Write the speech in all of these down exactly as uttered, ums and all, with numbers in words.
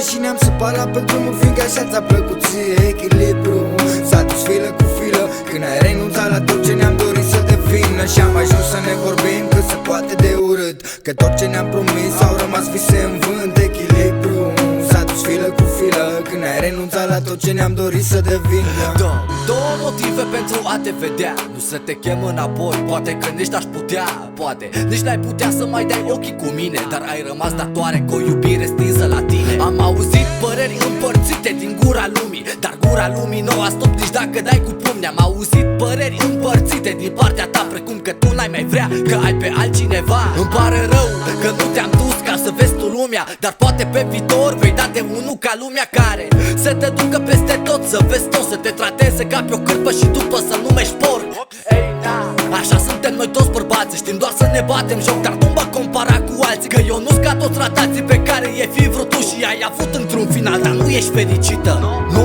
și ne-am separat pe drumuri, fiindcă așa ți-a plăcut ție. Echilibru s-a dus filă cu filă când ai renunțat la tot ce ne-am dorit să devină. Și am ajuns să ne vorbim cât se poate de urât, că tot ce ne-am promis au rămas vise în vânt. Echilibru s-a dus filă cu filă când ai renunțat la tot ce ne-am dorit să devină. Două, două motive pentru a te vedea, nu să te chem înapoi, poate că nici n-aș putea. Poate nici n-ai putea să mai dai ochii cu mine, dar ai rămas datoare cu o iubire stinsă la tine. Am auzit păreri împărțite din gura lumii, dar gura lumii nu a stop nici dacă dai cu pumni. Am auzit păreri împărțite din partea ta, precum că tu n-ai mai vrea, că ai pe altcineva. Îmi pare rău că nu te-am dus ca să vezi tu lumea, dar poate pe viitor vei da de unul ca lumea, care să te ducă peste tot, să vezi tot, să te trateze ca pe o cârpă și după să nu mești porc. Ei, da. Așa suntem noi toți bărbații, știm doar să ne batem joc, dar nu mă compara cu alții, că eu nu-s ca toți ratații pe care e fi vrut tu și ai avut într-un final, dar nu ești fericită, nu?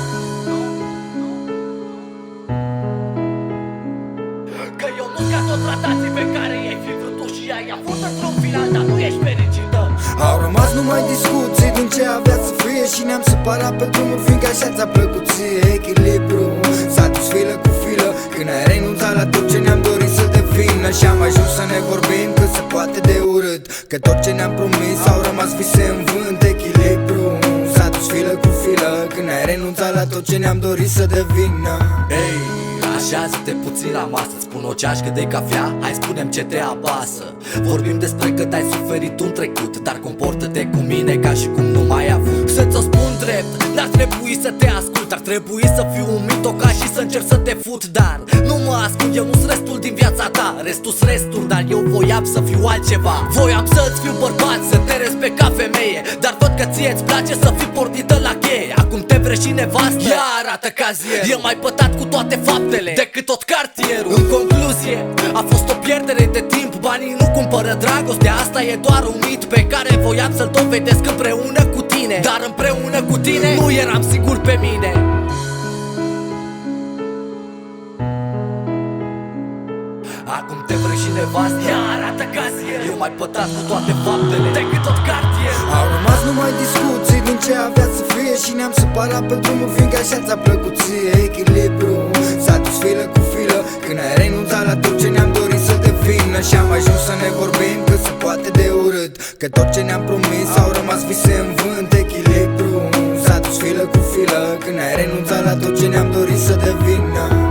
Că eu nu-s ca toți ratații pe care i-ai fi vrut tu și ai avut într-un final, dar nu ești fericită. Au rămas numai discuții din ce avea să fie și ne-am separat pe drumuri, fiindcă așa ți-a plăcut ție. Echilibru s-a dus filă cu filă când ai renunțat la tot ce ne-am dorit să devină. Și am ajuns să ne vorbim cât se poate de urât, că tot ce ne-am promis au rămas vise în vânt. Echilibru s-a dus filă cu filă când ai renunțat la tot ce ne-am dorit să devină. Ei, așează-te puțin la masă, spun o ceașcă de cafea, hai spune-mi ce te apasă. Vorbim despre cât ai suferit un trecut, dar comportă-te cu mine ca și cum nu mai ai avut. Să-ți o spun drept, n-ar trebui să te ascult, ar trebui să fiu un mitoca și să încerc să te fut. Dar nu mă ascund, eu nu-s restul din viața ta, restul-s restul, dar eu voiam să fiu altceva. Voiam să-ți fiu bărbat, să te respect ca femeie, dar văd că ție-ți place să fii pornită la cheie. Acum te vrei și nevastă, ea arată cazier, e mai pătat cu toate faptele decât tot cartierul. În concluzie, a fost o pierdere de timp, banii nu cumpără dragostea, asta e doar un mit pe care voiam să-l dovedesc împreună cu tine. Dar împreună cu tine nu eram sigur pe mine. Acum te vrei și nevastă, ea arată cazier, e mai pătat cu toate faptele decât tot cartierul. Au rămas numai discuții din ce avea să fie și ne-am separat pe drumuri, fiindcă așa ți-a plăcut ție. Echilibru s-a dus filă cu filă când ai renunțat la tot ce ne-am dorit să devină. Și am ajuns să ne vorbim cât se poate de urât, că tot ce ne-am promis au rămas vise în vânt. Echilibru s-a dus filă cu filă când ai renunțat la tot ce ne-am dorit să devină.